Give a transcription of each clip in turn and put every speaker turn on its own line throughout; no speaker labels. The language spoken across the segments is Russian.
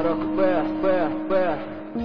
Народ, П.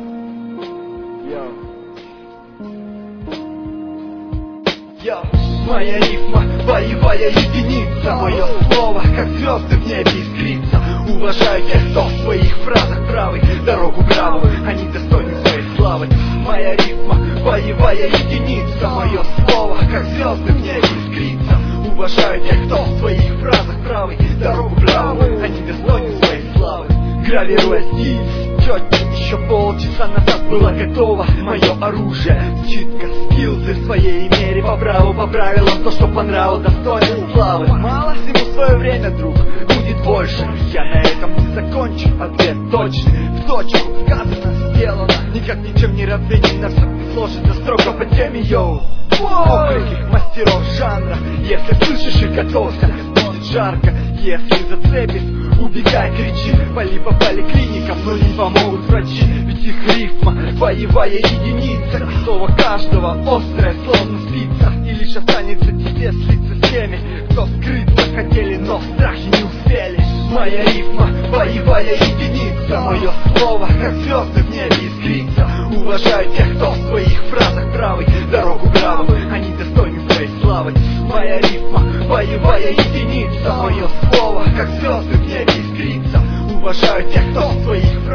Йо. Моя рифма, боевая единица, мое слово, как звезды в небе искрится. Уважаю тех, кто в своих фразах правый, дорогу правую, они достойны своей славы. Моя рифма, боевая единица, мое слово, как звезды в небе искрится. Уважаю тех, кто в своих фразах правый, дорогу правую, они достойны своей славы. Гравируя стиль, четко, еще полчаса назад было готово мое оружие. Читка, скиллзы в своей мере по правилам, то, что по нраву достойно славы. Мало всему свое время, друг, будет больше. Я на этом не закончу, ответ точный, в точку, сказано, сделано. Никак ничем не разведено, все сложится строго по теме, йоу. Окрики мастеров жанра, если слышишь и готовься, будет жарко. Если зацепит, убегай, кричи, либо поликлиникам, но не помогут врачи. Ведь их рифма, боевая единица, слово каждого острое, словно спица. И лишь останется тебе слиться с теми, кто скрыться хотели, но в страхе не успели. Моя рифма, боевая единица, мое слово, как звезды в небе искрится. Уважаю тех, кто в своих фразах правый, дорогу правую, они достойны своей славы. Моя рифма, боевая единица, мое слово, как звезды в небе искрится. Уважаю тех, кто в своих